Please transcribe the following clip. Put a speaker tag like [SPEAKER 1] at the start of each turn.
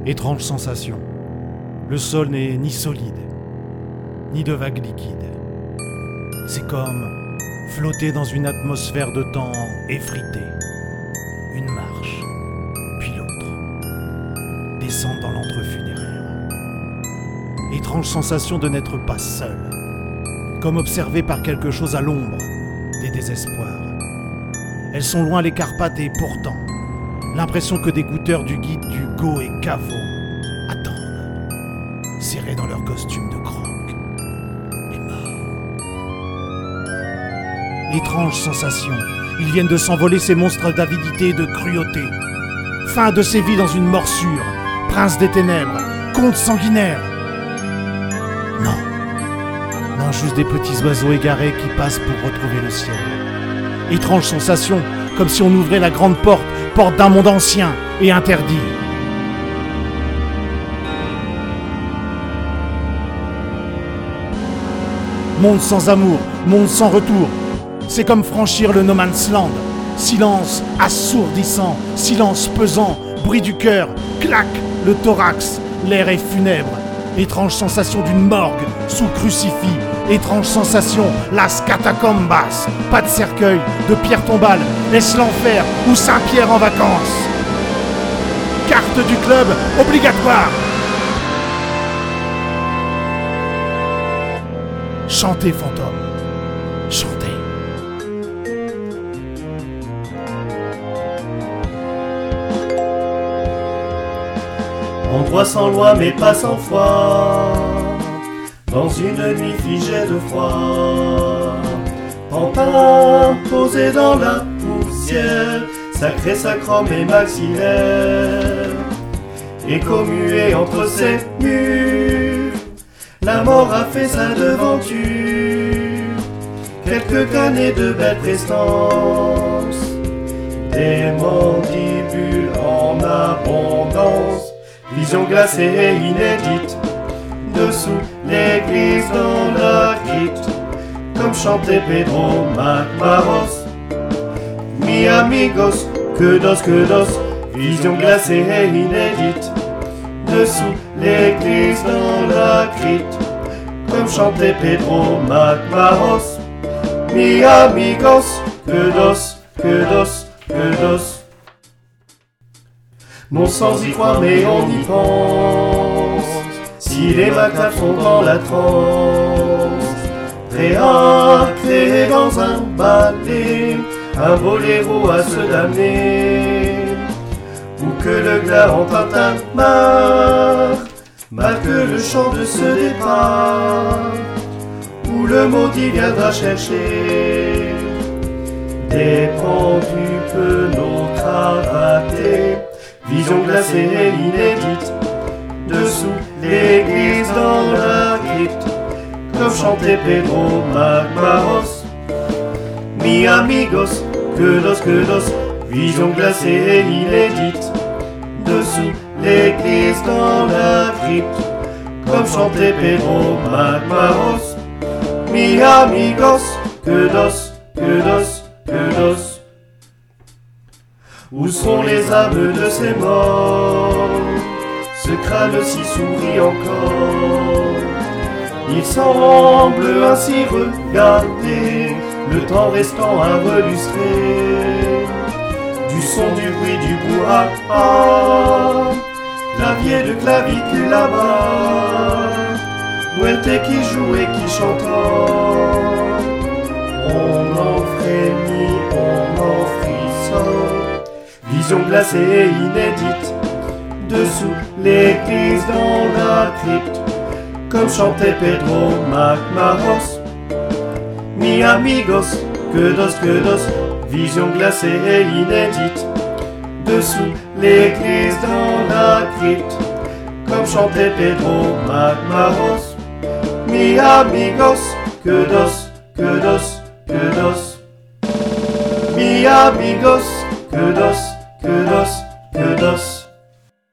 [SPEAKER 1] Étrange sensation. Le sol n'est ni solide, ni de vagues liquides. C'est comme flotter dans une atmosphère de temps effritée. Une marche, puis l'autre. Descendre dans l'antre funéraire. Étrange sensation de n'être pas seul. Comme observé par quelque chose à l'ombre des désespoirs. Elles sont loin les Carpates et pourtant, l'impression que des goûteurs du guide d'Hugo et Caveau attendent, serrés dans leur costume de croque, les morts. Étrange sensation, ils viennent de s'envoler ces monstres d'avidité et de cruauté. Fin de ces vies dans une morsure, prince des ténèbres, comte sanguinaire. Non, juste des petits oiseaux égarés qui passent pour retrouver le ciel. Étrange sensation, comme si on ouvrait la grande porte d'un monde ancien et interdit. Monde sans amour, monde sans retour. C'est comme franchir le No Man's Land. Silence assourdissant, silence pesant, bruit du cœur, clac, le thorax, l'air est funèbre. Étrange sensation d'une morgue sous crucifix. Étrange sensation, las catacombas. Pas de cercueil, de pierre tombale. Est-ce l'enfer ou Saint-Pierre en vacances? Carte du club obligatoire. Chantez, fantôme. Chantez.
[SPEAKER 2] Endroit sans loi mais pas sans foi, dans une nuit figée de froid. Pantin posé dans la poussière, sacré sacrum et maxillaire. Écho muet entre ces murs, la mort a fait sa devanture. Quelques canets de belle prestance, des mandibules en abondance. Vision glacée et inédite, dessous l'église dans la crypte, comme chantait Pedro Macmaros. Mi amigos, que dos, vision glacée et inédite, dessous l'église dans la crypte, comme chantait Pedro Macmaros. Mi amigos, que dos. Mon sang y croit mais on y pense, si les macabres sont dans la transe, prêts à créer dans un ballet un boléro à se damner, ou que le glas en Tintin marque le chant de ce départ, où le maudit viendra chercher des pendus penauds cravatés. Vision glacée et inédite, dessous l'église dans la crypte, comme chantait Pedro Macmaros. Mi amigos, que dos, vision glacée et inédite, dessous l'église dans la crypte, comme chantait Pedro Macmaros. Mi amigos, que dos. Où sont les âmes de ces morts? Ce crâne-ci sourit encore. Il semble ainsi regarder le temps restant à relustrer. Du son, du bruit, du brouhaha, clavier de clavicule là-bas, Muerte qui joue et qui chantant. On en frémit, on en frissonne. Vision glacée et inédite, dessous l'église dans la crypte, comme chantait Pedro Macmaros. Mi amigos, que dos, vision glacée et inédite, dessous l'église dans la crypte, comme chantait Pedro Macmaros. Mi amigos, que dos. Mi amigos, que dos.